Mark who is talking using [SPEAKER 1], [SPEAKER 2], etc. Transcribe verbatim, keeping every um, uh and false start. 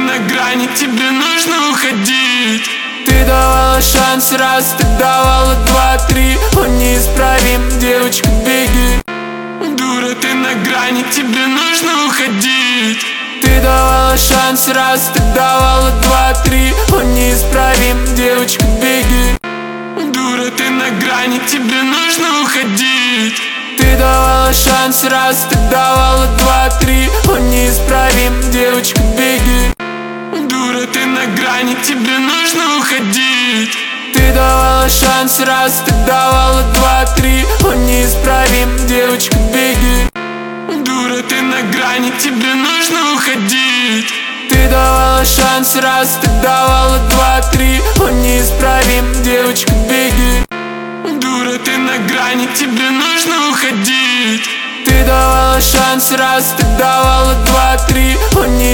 [SPEAKER 1] на грани, тебе нужно уходить.
[SPEAKER 2] Ты давала шанс раз, ты давала два, три. Он неисправим, девочка, беги.
[SPEAKER 1] Дура, ты на грани, тебе нужно уходить.
[SPEAKER 2] Ты давала шанс раз, ты давала два, три. Он неисправим, девочка, беги.
[SPEAKER 1] Дура, ты на грани, тебе нужно уходить.
[SPEAKER 2] Ты давала шанс раз, ты давала два, три. Он неисправим, девочка, беги.
[SPEAKER 1] Дура, ты на грани, тебе нужно уходить.
[SPEAKER 2] Ты давала шанс раз, ты давала два, три. Он неисправим, девочка, беги.
[SPEAKER 1] Дура, ты на грани, тебе нужно уходить.
[SPEAKER 2] Ты давала шанс раз, ты давала два, три. Он неисправим, девочка, беги.
[SPEAKER 1] Дура, ты на грани, тебе нужно уходить.
[SPEAKER 2] Ты давала шанс раз, ты давала два, три. Он не